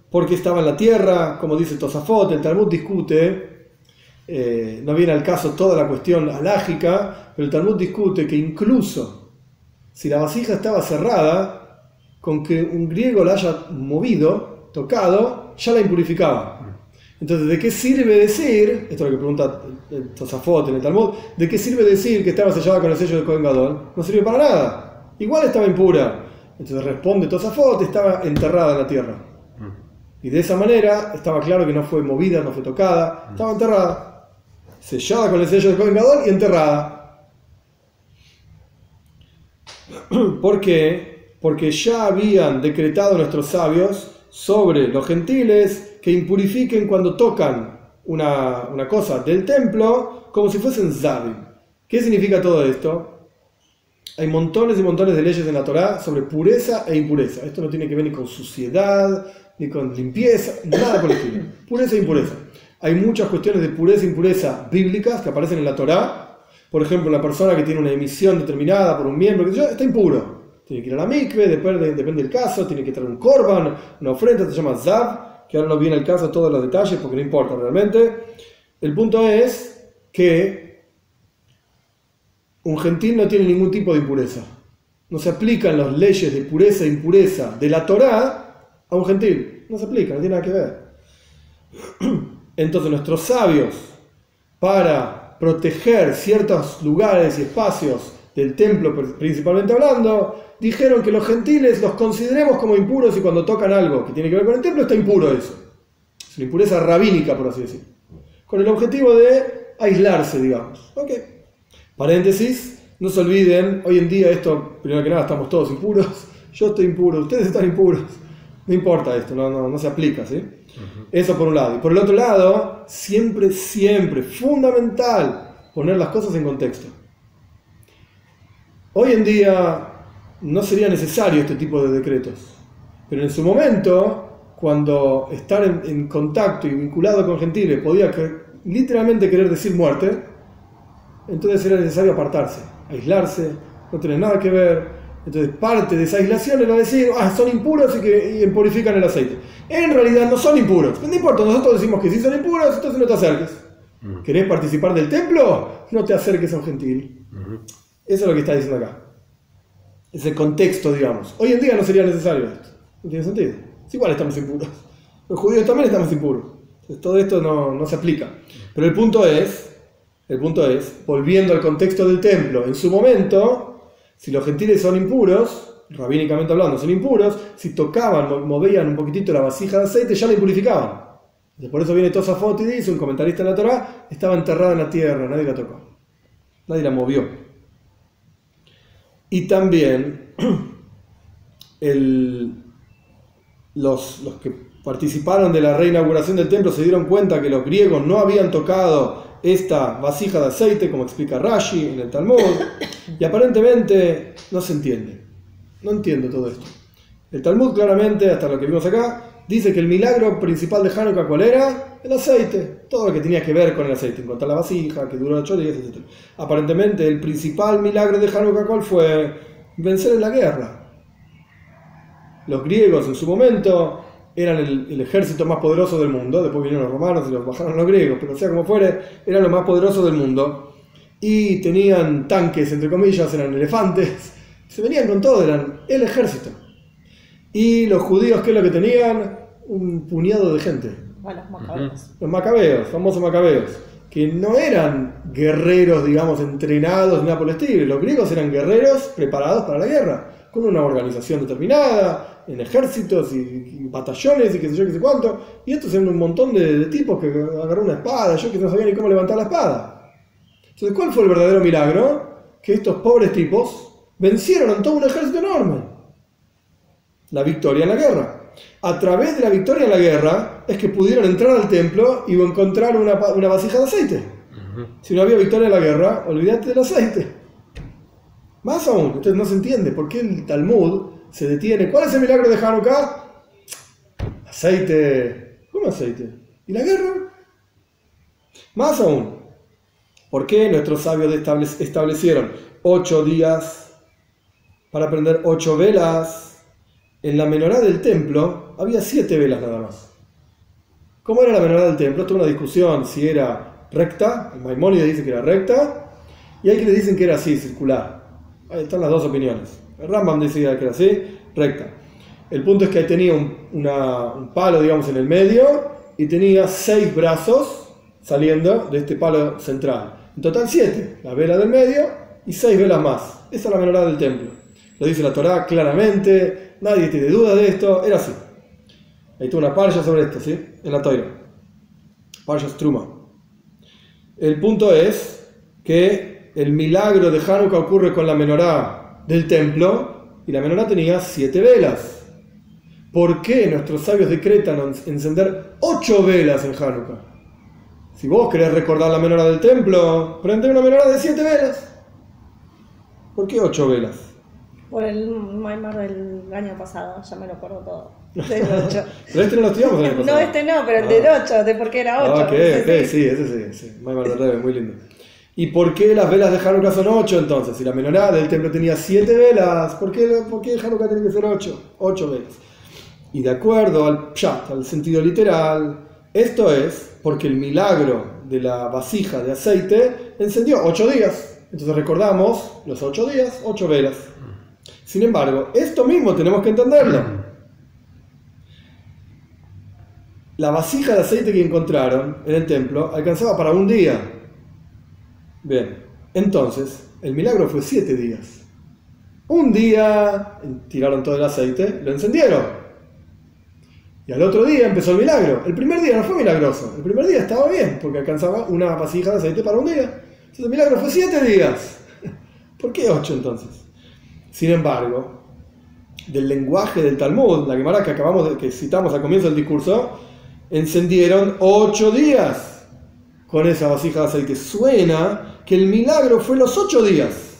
porque estaba en la tierra, como dice Tosafot. El Talmud discute, eh, no viene al caso toda la cuestión halágica, pero el Talmud discute que incluso si la vasija estaba cerrada, con que un griego la haya movido, tocado, ya la impurificaba. Entonces, ¿de qué sirve decir, esto es lo que pregunta el Tosafot en el Talmud, ¿de qué sirve decir que estaba sellada con el sello de Kohen Gadol? No sirve para nada, igual estaba impura. Entonces responde Tosafot, estaba enterrada en la tierra. Y de esa manera estaba claro que no fue movida, no fue tocada, estaba enterrada, sellada con el sello de Kohen Gadol y enterrada. ¿Por qué? Porque ya habían decretado nuestros sabios sobre los gentiles que impurifiquen cuando tocan una, una cosa del templo como si fuesen zavim. ¿Qué significa todo esto? Hay montones y montones de leyes en la Torá sobre pureza e impureza. Esto no tiene que ver ni con suciedad, ni con limpieza, nada por el estilo. Pureza e impureza. Hay muchas cuestiones de pureza e impureza bíblicas que aparecen en la Torá. Por ejemplo, una persona que tiene una emisión determinada por un miembro, que está impuro. Tiene que ir a la mikve, depende, depende del caso, tiene que traer un korban, una ofrenda, se llama zav, que ahora no viene al caso todos los detalles porque no importa realmente. El punto es que un gentil no tiene ningún tipo de impureza. No se aplican las leyes de pureza e impureza de la Torá a un gentil. No se aplica, no tiene nada que ver. Entonces nuestros sabios, para proteger ciertos lugares y espacios del templo principalmente hablando, dijeron que los gentiles los consideremos como impuros y cuando tocan algo que tiene que ver con el templo está impuro eso. Es una impureza rabínica, por así decir. Con el objetivo de aislarse, digamos. Ok. Paréntesis, no se olviden, hoy en día esto, primero que nada, estamos todos impuros. Yo estoy impuro, ustedes están impuros. No importa esto, no, no, no se aplica, ¿sí? Uh-huh. Eso por un lado. Y por el otro lado, siempre, siempre, fundamental poner las cosas en contexto. Hoy en día no sería necesario este tipo de decretos, pero en su momento, cuando estar en, en contacto y vinculado con gentiles podía que, literalmente querer decir muerte, entonces era necesario apartarse, aislarse, no tener nada que ver. Entonces parte de esa aislación era decir, ah, son impuros y que y impurifican el aceite. En realidad no son impuros, no importa, nosotros decimos que sí son impuros, entonces no te acerques. Uh-huh. ¿Querés participar del templo? No te acerques a un gentil. Uh-huh. Eso es lo que está diciendo acá. Es el contexto, digamos. Hoy en día no sería necesario esto. No tiene sentido. Es igual estamos impuros. Los judíos también estamos impuros. Entonces, todo esto no, no se aplica. Pero el punto es, el punto es, volviendo al contexto del templo, en su momento, si los gentiles son impuros, rabínicamente hablando, son impuros, si tocaban, movían un poquitito la vasija de aceite, ya la impurificaban. Entonces, por eso viene Tosafot y dice, un comentarista en la Torá, estaba enterrada en la tierra, nadie la tocó. Nadie la movió. Y también el, los, los que participaron de la reinauguración del templo se dieron cuenta que los griegos no habían tocado esta vasija de aceite, como explica Rashi en el Talmud, y aparentemente no se entiende. No entiendo todo esto. El Talmud claramente, hasta lo que vimos acá, dice que el milagro principal de Hanukkah, ¿cuál era? El aceite. Todo lo que tenía que ver con el aceite, encontrar la vasija, que duró ocho días, etcétera. Aparentemente el principal milagro de Hanukkah, ¿cuál fue? Vencer en la guerra. Los griegos en su momento eran el, el ejército más poderoso del mundo, después vinieron los romanos y los bajaron los griegos, pero sea como fuere, eran los más poderosos del mundo. Y tenían tanques, entre comillas, eran elefantes, se venían con todo, eran el ejército. Y los judíos, ¿qué es lo que tenían? Un puñado de gente. A los macabeos. Los macabeos, famosos macabeos, que no eran guerreros, digamos, entrenados ni nada por el estilo. Los griegos eran guerreros preparados para la guerra, con una organización determinada, en ejércitos y, y batallones y qué sé yo, qué sé cuánto. Y estos eran un montón de, de tipos que agarraron una espada, yo que no sabía ni cómo levantar la espada. Entonces, ¿cuál fue el verdadero milagro? Que estos pobres tipos vencieron a todo un ejército enorme. La victoria en la guerra. A través de la victoria en la guerra es que pudieron entrar al templo y encontrar una, una vasija de aceite. Uh-huh. Si no había victoria en la guerra, olvídate del aceite. Más aún, entonces no se entiende por qué el Talmud se detiene. ¿Cuál es el milagro de Hanukkah? Aceite. ¿Cómo aceite? ¿Y la guerra? Más aún, ¿por qué nuestros sabios establecieron ocho días para prender ocho velas en la menorá del templo había siete velas nada más. ¿Cómo era la menorá del templo? Esto es una discusión si era recta, el Maimónides dice que era recta, y hay que le dicen que era así, circular. Ahí están las dos opiniones. El Rambam decía que era así, recta. El punto es que tenía un, una, un palo, digamos, en el medio, y tenía seis brazos saliendo de este palo central. En total siete, la vela del medio y seis velas más. Esa es la menorá del templo. Lo dice la Torá claramente, nadie tiene duda de esto, era así. Ahí tuvo una parsha sobre esto, ¿sí? En la Torá. Parsha Truma. El punto es que el milagro de Hanukkah ocurre con la menorá del templo y la menorá tenía siete velas. ¿Por qué nuestros sabios decretan encender ocho velas en Hanukkah? Si vos querés recordar la menorá del templo, prende una menorá de siete velas. ¿Por qué ocho velas? Por el Maimar del año pasado, ya me lo acuerdo todo. Del ocho. Pero este no lo estudiamos el año pasado. No, este no, pero el ah. del ocho, de por qué era ocho. Ah, ok, ok, sí, ese sí, sí. Maimar del Rebbe, muy lindo. ¿Y por qué las velas de Hanukkah son ocho entonces? Si la menorá del templo tenía siete velas, ¿por qué, por qué Hanukkah tiene que ser ocho? ocho velas. Y de acuerdo al pshat, al sentido literal, esto es porque el milagro de la vasija de aceite encendió ocho días. Entonces recordamos los ocho días, ocho velas. Sin embargo, esto mismo tenemos que entenderlo. La vasija de aceite que encontraron en el templo alcanzaba para un día. Bien, entonces el milagro fue siete días. Un día tiraron todo el aceite, lo encendieron. Y al otro día empezó el milagro. El primer día no fue milagroso. El primer día estaba bien, porque alcanzaba una vasija de aceite para un día. Entonces el milagro fue siete días. ¿Por qué ocho entonces? Sin embargo, del lenguaje del Talmud, la Gemara que acabamos de, que citamos al comienzo del discurso, encendieron ocho días con esa vasija de aceite. Suena que el milagro fue los ocho días.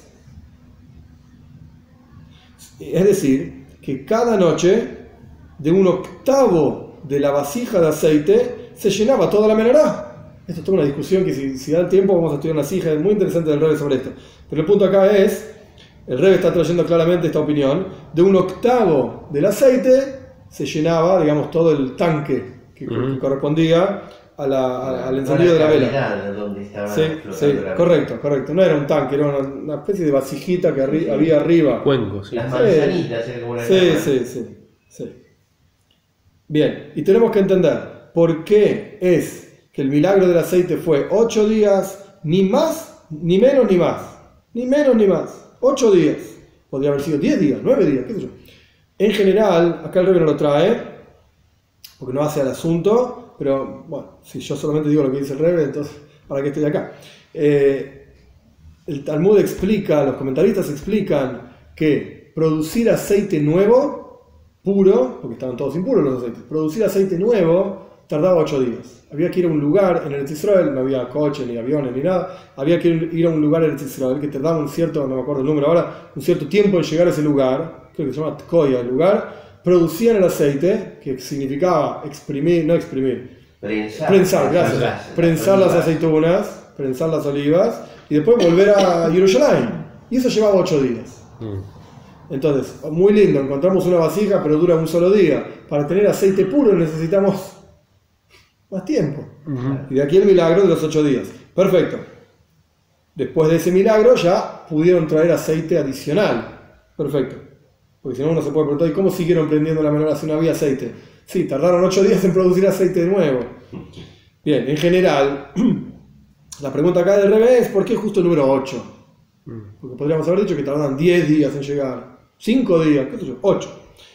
Es decir, que cada noche de un octavo de la vasija de aceite se llenaba toda la menorá. Esto es toda una discusión que si, si da el tiempo vamos a estudiar una sija muy interesante del Rebbe sobre esto. Pero el punto acá es, el Rebbe está trayendo claramente esta opinión, de un octavo del aceite se llenaba, digamos, todo el tanque que, uh-huh. que correspondía a la, a, al encendido de la vela. Donde estaba sí, sí, correcto, correcto. No era un tanque, era una, una especie de vasijita que arri- había arriba. Cuenco, sí. Las manzanitas, era como una sí, sí, sí, sí. Bien, y tenemos que entender por qué es que el milagro del aceite fue ocho días, ni más, ni menos, ni más. Ni menos, ni más. Ocho días. Podría haber sido diez días, nueve días, qué sé yo. En general, acá el Rebbe no lo trae, porque no hace al asunto, pero bueno, si yo solamente digo lo que dice el Rebbe, entonces, ¿para qué estoy acá? Eh, el Talmud explica, los comentaristas explican que producir aceite nuevo, puro, porque estaban todos impuros los aceites, producir aceite nuevo tardaba ocho días. Había que ir a un lugar en Eretz Israel, no había coche, ni aviones, ni nada, había que ir a un lugar en Eretz Israel que tardaba un cierto, no me acuerdo el número ahora, un cierto tiempo en llegar a ese lugar, creo que se llama Tkoya el lugar, producían el aceite, que significaba exprimir, no exprimir, prensar, prensar, gracias, prensar, prensar las aceitunas, prensar las olivas, y después volver a Jerusalén. Y eso llevaba ocho días. Mm. Entonces, muy lindo, encontramos una vasija, pero dura un solo día. Para tener aceite puro necesitamos más tiempo. Uh-huh. Y de aquí el milagro de los ocho días. Perfecto. Después de ese milagro ya pudieron traer aceite adicional. Perfecto. Porque si no uno se puede preguntar, ¿y cómo siguieron prendiendo la menorá si no había aceite? Sí, tardaron ocho días en producir aceite de nuevo. Bien, en general, la pregunta acá del Rebbe es, ¿por qué justo el número ocho? Porque podríamos haber dicho que tardan diez días en llegar. cinco días, qué sé yo, ocho.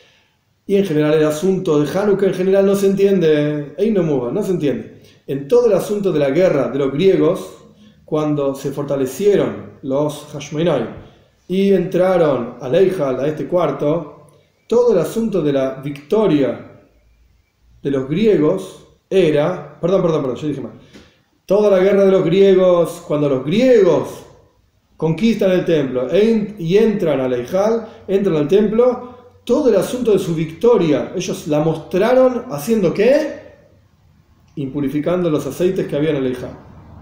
Y en general el asunto de Hanukkah en general no se entiende, ahí no mueva, no se entiende. En todo el asunto de la guerra de los griegos, cuando se fortalecieron los Hashmonai y entraron a Leijal, a este cuarto, todo el asunto de la victoria de los griegos era, perdón, perdón, perdón, yo dije mal. Toda la guerra de los griegos, cuando los griegos conquistan el templo y entran a Leijal, entran al templo, todo el asunto de su victoria, ellos la mostraron haciendo ¿qué? Impurificando los aceites que había en el Leijal.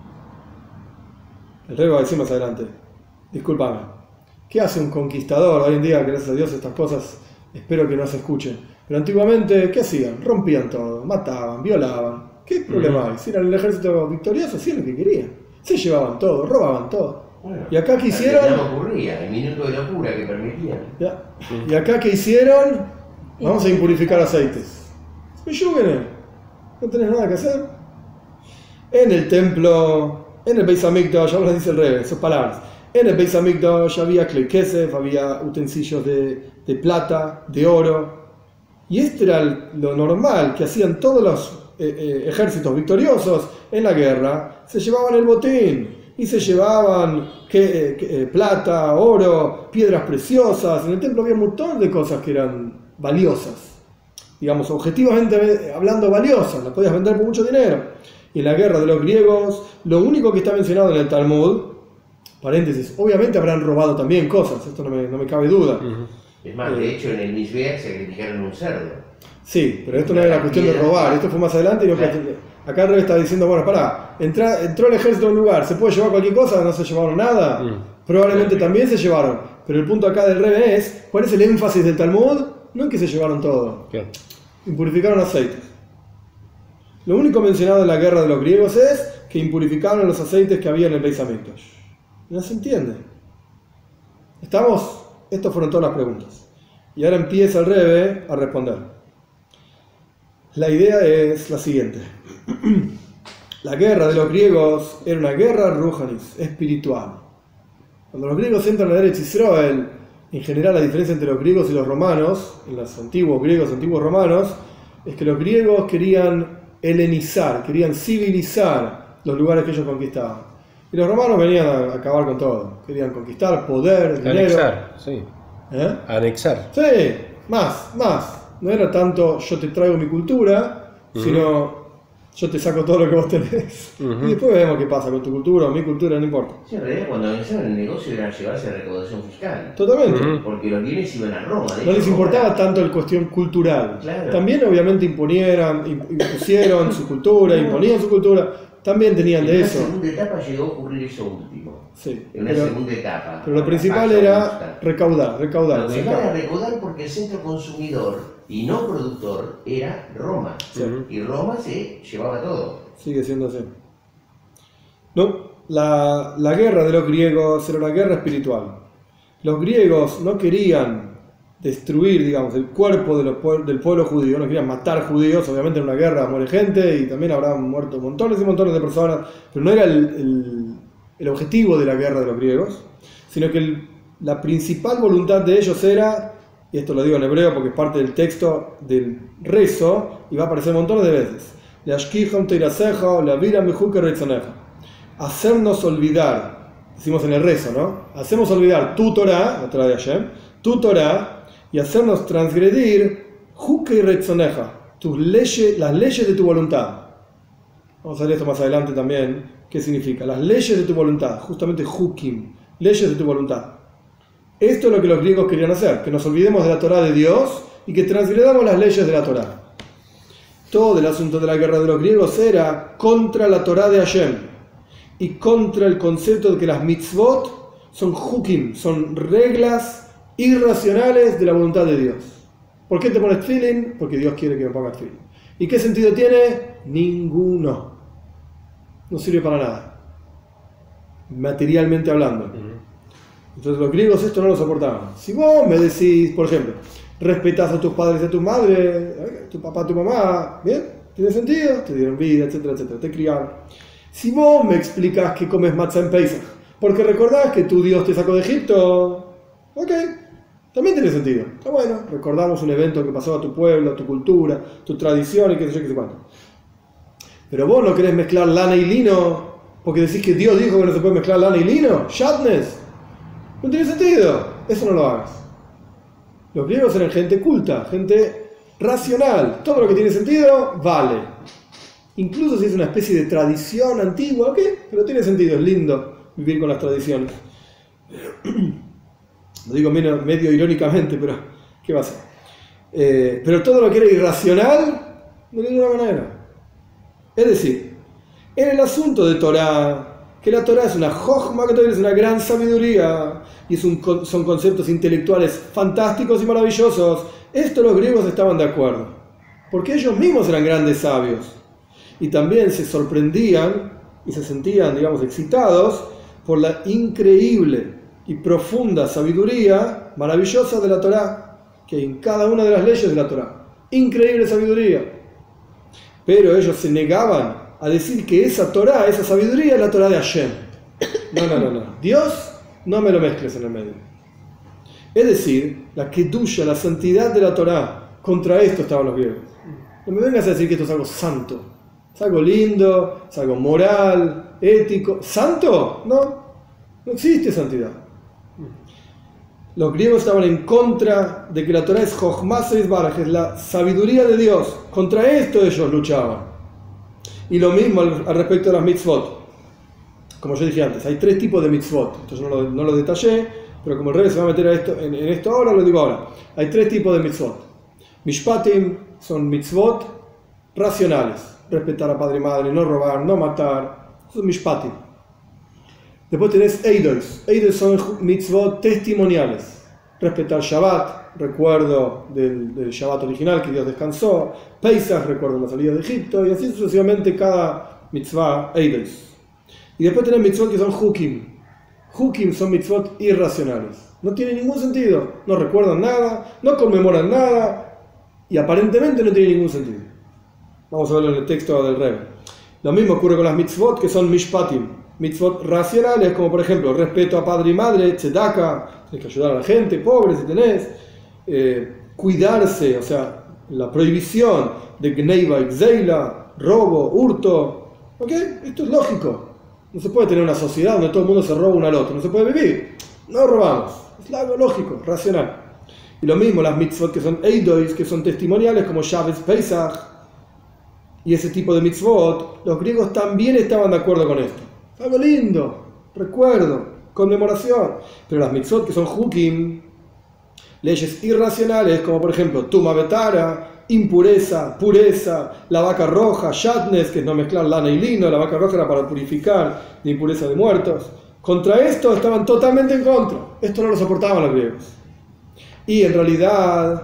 El Rebbe va a decir más adelante, discúlpame, ¿qué hace un conquistador? Hoy en día, gracias a Dios, estas cosas espero que no se escuchen. Pero antiguamente, ¿qué hacían? Rompían todo, mataban, violaban. ¿Qué problema hay? Si eran el ejército victorioso, hacían lo que querían. Se llevaban todo, robaban todo. Bueno, y acá que hicieron... no ocurría, el minuto de locura que permitían. Ya. Y acá que hicieron, vamos a impurificar aceites. No tenés nada que hacer. En el templo, en el Beis Hamikdash, ahora dice el rey, sus palabras. En el Beis Hamikdash había klei kesef, había utensilios de, de plata, de oro. Y esto era lo normal que hacían todos los eh, eh, ejércitos victoriosos en la guerra. Se llevaban el botín y se llevaban que, que, eh, plata, oro, piedras preciosas. En el templo había un montón de cosas que eran valiosas. Digamos, objetivamente hablando valiosas. Las podías vender por mucho dinero. Y en la guerra de los griegos, lo único que está mencionado en el Talmud, paréntesis, obviamente habrán robado también cosas. Esto no me, no me cabe duda. Uh-huh. Es más, de hecho, en el Mishbeach se criticaron un cerdo. Sí, pero esto no era cuestión de robar, esto fue más adelante. Y no claro. Acá el rey está diciendo, bueno, pará, entra, entró el ejército en un lugar, ¿se puede llevar cualquier cosa? ¿No se llevaron nada? Mm. Probablemente sí. También se llevaron. Pero el punto acá del rey es, ¿cuál es el énfasis del Talmud? No en que se llevaron todo. ¿Qué? Impurificaron aceites. Lo único mencionado en la guerra de los griegos es que impurificaron los aceites que había en el Beis Hamikdash. ¿No se entiende? Estamos... Estas fueron todas las preguntas. Y ahora empieza el Rebbe a responder. La idea es la siguiente. La guerra de los griegos era una guerra ruhanis, espiritual. Cuando los griegos entran a Eretz Israel, en general la diferencia entre los griegos y los romanos, en los antiguos griegos y antiguos romanos, es que los griegos querían helenizar, querían civilizar los lugares que ellos conquistaban. Y los romanos venían a acabar con todo. Querían conquistar poder, dinero. Anexar, sí. ¿Eh? Anexar. Sí, más, más. No era tanto yo te traigo mi cultura, uh-huh. sino yo te saco todo lo que vos tenés. Uh-huh. Y después vemos qué pasa con tu cultura o mi cultura, no importa. Sí, en realidad cuando comenzaron el negocio era llevarse a recaudación fiscal. Totalmente. Uh-huh. Porque los bienes iban a Roma. No les importaba tanto la cuestión cultural. Claro. También obviamente imponieron, impusieron su cultura, imponían su cultura. También tenían de eso. En una segunda etapa llegó a ocurrir eso último. Sí. En una pero, segunda etapa. Pero lo principal era recaudar, recaudar. Lo principal era recaudar porque el centro consumidor y no productor era Roma. Sí. Y Roma se llevaba todo. Sigue siendo así. No, la, la guerra de los griegos era una guerra espiritual. Los griegos no querían destruir, digamos, el cuerpo de los, del pueblo judío, no querían matar judíos, obviamente en una guerra muere gente y también habrán muerto montones y montones de personas, pero no era el, el, el objetivo de la guerra de los griegos, sino que el, la principal voluntad de ellos era, y esto lo digo en hebreo porque es parte del texto del rezo, y va a aparecer montones de veces, hacernos olvidar, decimos en el rezo, ¿no? Hacemos olvidar tu Torah, la Torah de Hashem, tu Torah, y hacernos transgredir Hukei Retzoneja, tus leyes, las leyes de tu voluntad. Vamos a ver esto más adelante también, qué significa. Las leyes de tu voluntad, justamente Hukim, leyes de tu voluntad. Esto es lo que los griegos querían hacer, que nos olvidemos de la Torah de Dios y que transgredamos las leyes de la Torah. Todo el asunto de la guerra de los griegos era contra la Torah de Hashem y contra el concepto de que las mitzvot son Hukim, son reglas irracionales de la voluntad de Dios. ¿Por qué te pones tefilín? Porque Dios quiere que me pongas tefilín. ¿Y qué sentido tiene? Ninguno. No sirve para nada. Materialmente hablando. Entonces los griegos esto no lo soportaban. Si vos me decís, por ejemplo, respetás a tus padres y a tu madre, a tu papá, a tu mamá, ¿bien? ¿Tiene sentido? Te dieron vida, etcétera, etcétera. Te criaron. Si vos me explicás que comes matzah en Pesach, porque recordás que tu Dios te sacó de Egipto, ok. También tiene sentido. Está bueno, recordamos un evento que pasó a tu pueblo, a tu cultura, tu tradición y qué sé yo, qué sé cuánto. Pero vos no querés mezclar lana y lino porque decís que Dios dijo que no se puede mezclar lana y lino. Shatnez. No tiene sentido. Eso no lo hagas. Los griegos eran gente culta, gente racional. Todo lo que tiene sentido, vale. Incluso si es una especie de tradición antigua, ok, pero tiene sentido, es lindo vivir con las tradiciones. Lo digo medio, medio irónicamente, pero ¿qué va a ser? Eh, pero todo lo que era irracional, de ninguna manera. Es decir, en el asunto de Torah, que la Torah es una jochma, que es una gran sabiduría, y es un, son conceptos intelectuales fantásticos y maravillosos, Esto los griegos estaban de acuerdo, porque ellos mismos eran grandes sabios y también se sorprendían y se sentían, digamos, excitados por la increíble y profunda sabiduría maravillosa de la Torá, que hay en cada una de las leyes de la Torá. Increíble sabiduría. Pero ellos se negaban a decir que esa Torá, esa sabiduría es la Torá de Hashem. No, no, no, no. Dios, no me lo mezcles en el medio. Es decir, la kedusha, la santidad de la Torá. Contra esto estaban los griegos. No me vengas a decir que esto es algo santo. Es algo lindo, es algo moral, ético. ¿Santo? No. No existe santidad. Los griegos estaban en contra de que la Torá es Jochma Seisbaraj, es la sabiduría de Dios. Contra esto ellos luchaban. Y lo mismo al, al respecto de las mitzvot. Como yo dije antes, hay tres tipos de mitzvot. Esto yo no lo, no lo detallé, pero como el rey se va a meter a esto, en, en esto ahora, lo digo ahora. Hay tres tipos de mitzvot. Mishpatim son mitzvot racionales. Respetar a padre y madre, no robar, no matar. Son mishpatim. Después tenés eidos. Eidos son mitzvot testimoniales. Respetar Shabbat, recuerdo del, del Shabbat original que Dios descansó. Pesach, recuerdo la salida de Egipto. Y así sucesivamente cada mitzvah eidos. Y después tenés mitzvot que son hukim. Hukim son mitzvot irracionales. No tienen ningún sentido. No recuerdan nada, no conmemoran nada. Y aparentemente no tienen ningún sentido. Vamos a verlo en el texto del Rebbe. Lo mismo ocurre con las mitzvot que son mishpatim. Mitzvot racionales, como por ejemplo respeto a padre y madre, tzedaka, tienes que ayudar a la gente, pobre si tenés, eh, cuidarse, o sea, la prohibición de gneiva y gzeila, robo, hurto, ¿ok? Esto es lógico. No se puede tener una sociedad donde todo el mundo se roba uno al otro, no se puede vivir, no robamos, es algo lógico, racional. Y lo mismo las mitzvot que son eidois, que son testimoniales, como Shabbat, Pesach, y ese tipo de mitzvot, los griegos también estaban de acuerdo con esto. Algo lindo, recuerdo, conmemoración. Pero las mitzvot que son hukim, leyes irracionales, como por ejemplo tuma betara, impureza, pureza, la vaca roja, shatnes, que es no mezclar lana y lino, la vaca roja era para purificar de impureza de muertos. Contra esto estaban totalmente en contra. Esto no lo soportaban los griegos. Y en realidad,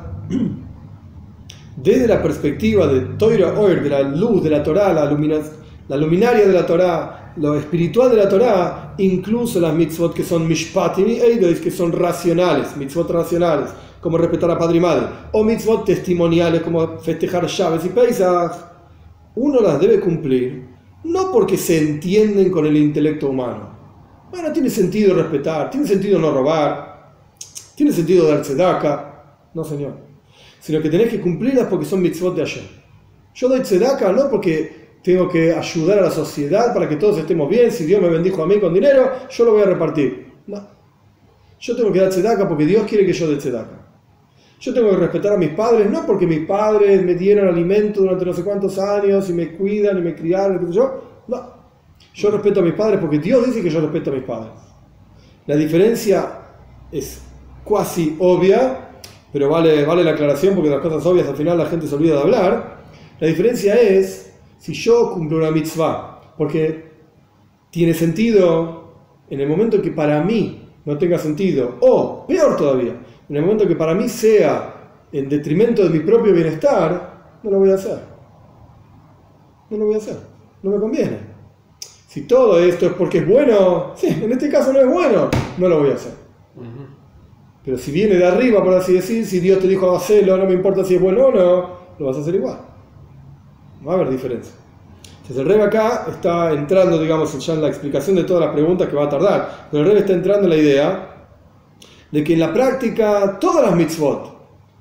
desde la perspectiva de Toira Oir, de la luz de la Torá, la, lumina, la luminaria de la Torá, lo espiritual de la Torá, incluso las mitzvot que son mishpatim y eidois, que son racionales, mitzvot racionales, como respetar a padre y madre, o mitzvot testimoniales, como festejar Shabbat y Pesach, uno las debe cumplir, no porque se entienden con el intelecto humano. Bueno, tiene sentido respetar, tiene sentido no robar, tiene sentido dar tzedaka, no señor, sino que tenés que cumplirlas porque son mitzvot de Hashem. Yo doy tzedaka no porque tengo que ayudar a la sociedad para que todos estemos bien. Si Dios me bendijo a mí con dinero, yo lo voy a repartir. No. Yo tengo que dar tzedaka porque Dios quiere que yo dé tzedaka. Yo tengo que respetar a mis padres, no porque mis padres me dieron alimento durante no sé cuántos años y me cuidan y me criaron, qué sé yo. No. Yo respeto a mis padres porque Dios dice que yo respeto a mis padres. La diferencia es cuasi obvia, pero vale, vale la aclaración porque las cosas obvias al final la gente se olvida de hablar. La diferencia es si yo cumplo una mitzvah, porque tiene sentido en el momento que para mí no tenga sentido, o peor todavía, en el momento que para mí sea en detrimento de mi propio bienestar, no lo voy a hacer. No lo voy a hacer. No me conviene. Si todo esto es porque es bueno, sí, en este caso no es bueno, no lo voy a hacer. Uh-huh. Pero si viene de arriba, por así decir, si Dios te dijo hacerlo, no me importa si es bueno o no, lo vas a hacer igual. No va a haber diferencia. Entonces el Rebbe acá está entrando, digamos, ya en la explicación de todas las preguntas que va a tardar, pero el Rebbe está entrando en la idea de que en la práctica todas las mitzvot,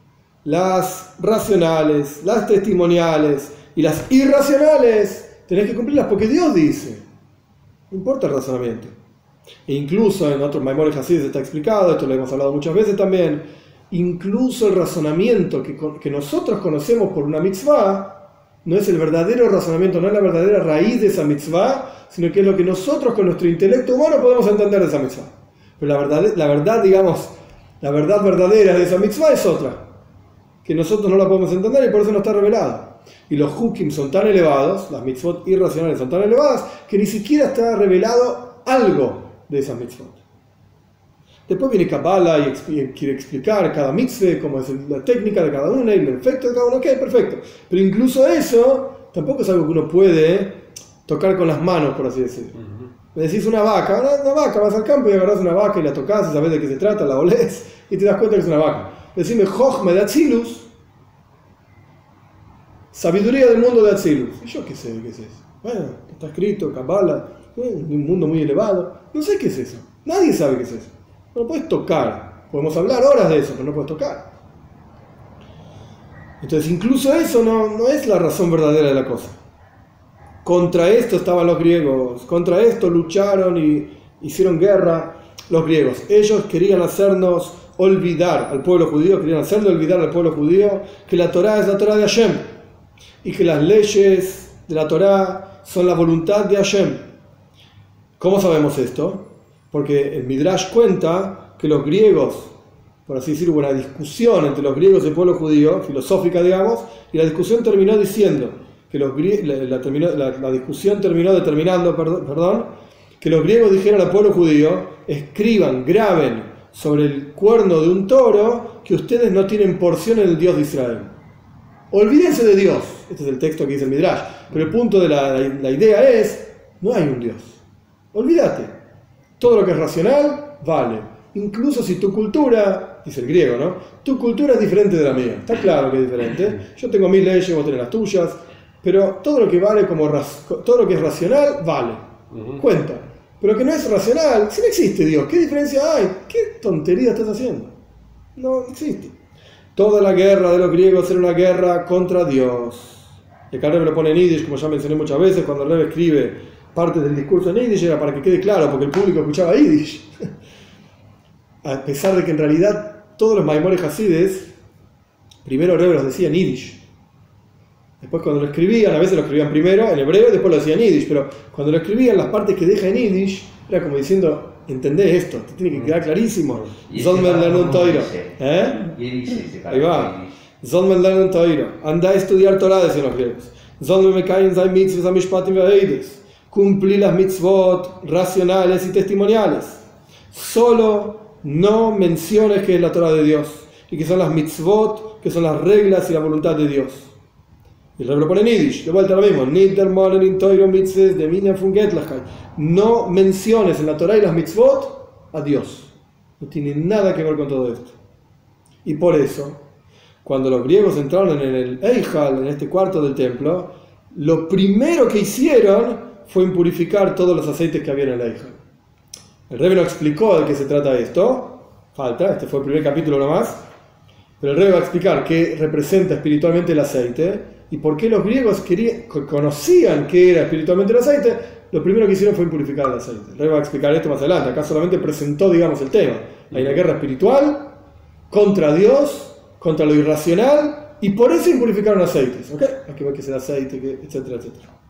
las racionales, las testimoniales y las irracionales, tenés que cumplirlas porque Dios dice. No importa el razonamiento. E incluso en otros Maimónides Hasidis está explicado, esto lo hemos hablado muchas veces también, incluso el razonamiento que, que nosotros conocemos por una mitzvah, no es el verdadero razonamiento, no es la verdadera raíz de esa mitzvah, sino que es lo que nosotros con nuestro intelecto humano podemos entender de esa mitzvah. Pero la verdad, la verdad, digamos, la verdad verdadera de esa mitzvah es otra, que nosotros no la podemos entender y por eso no está revelada. Y los hukim son tan elevados, las mitzvot irracionales son tan elevadas, que ni siquiera está revelado algo de esas mitzvot. Después viene Kabbalah y, y quiere explicar cada mitzvah, cómo es la técnica de cada una y el efecto de cada una. Ok, perfecto. Pero incluso eso tampoco es algo que uno puede tocar con las manos, por así decirlo. Uh-huh. Me decís una vaca, una, una vaca, vas al campo y agarrás una vaca y la tocas y sabes de qué se trata, la olés y te das cuenta que es una vaca. Decime Jochme de Atzilus, sabiduría del mundo de Atzilus. ¿Y yo qué sé qué es eso? Bueno, está escrito, Kabbalah, eh, de un mundo muy elevado. No sé qué es eso. Nadie sabe qué es eso. No lo puedes tocar. Podemos hablar horas de eso, pero no puedes tocar. Entonces, incluso eso no, no es la razón verdadera de la cosa. Contra esto estaban los griegos. Contra esto lucharon y hicieron guerra los griegos. Ellos querían hacernos olvidar al pueblo judío, querían hacerle olvidar al pueblo judío que la Torá es la Torá de Hashem y que las leyes de la Torá son la voluntad de Hashem. ¿Cómo sabemos esto? Porque el Midrash cuenta que los griegos, por así decirlo, hubo una discusión entre los griegos y el pueblo judío, filosófica digamos, y la discusión terminó diciendo que los la, la, terminó, la, la discusión terminó determinando, perdón, perdón, que los griegos dijeron al pueblo judío: escriban, graben sobre el cuerno de un toro que ustedes no tienen porción en el Dios de Israel. Olvídense de Dios. Este es el texto que dice el Midrash. Pero el punto de la, la, la idea es: no hay un Dios. Olvídate. Todo lo que es racional vale. Incluso si tu cultura, dice el griego, ¿no? Tu cultura es diferente de la mía. Está claro que es diferente. Yo tengo mis leyes, vos tenés las tuyas. Pero todo lo que vale como todo lo que es racional vale. Cuenta. Pero que no es racional, si no existe Dios, ¿qué diferencia hay? ¿Qué tontería estás haciendo? No existe. Toda la guerra de los griegos era una guerra contra Dios. Y acá el Rebbe lo pone en Yiddish, como ya mencioné muchas veces, cuando el Rebbe escribe parte del discurso en Yiddish era para que quede claro, porque el público escuchaba Yiddish. A pesar de que en realidad todos los Maimores Hasides, primero el Rebbe los decía en Yiddish. Después cuando lo escribían, a veces lo escribían primero en hebreo y después lo decían en Yiddish, pero cuando lo escribían, las partes que deja en Yiddish, era como diciendo: entendés esto, te tiene que quedar clarísimo. Zolmen lernen toiro. ¿Eh? Ahí va. Zolmen lernen toiro. Anda a estudiar Torah, decían los griegos. Zolmen mekayin zayn mitzvot amishpatim ve'eides. Cumplí las mitzvot racionales y testimoniales. Solo no menciones que es la Torah de Dios y que son las mitzvot, que son las reglas y la voluntad de Dios. Y el Rebbe lo pone en Yiddish, de vuelta lo mismo. No menciones en la Torah y las mitzvot a Dios. No tiene nada que ver con todo esto. Y por eso, cuando los griegos entraron en el Eijal, en este cuarto del templo, lo primero que hicieron fue impurificar todos los aceites que había en el Eijal. El Rebbe no explicó de qué se trata esto. Falta, este fue el primer capítulo nomás. Pero el Rebbe va a explicar qué representa espiritualmente el aceite. Y por qué los griegos querían, conocían qué era espiritualmente el aceite, lo primero que hicieron fue purificar el aceite. El Rebbe va a explicar esto más adelante. Acá solamente presentó, digamos, el tema. Hay una guerra espiritual contra Dios, contra lo irracional, y por eso impurificaron aceites. ¿Okay? Hay que ver qué es el aceite, etcétera, etcétera.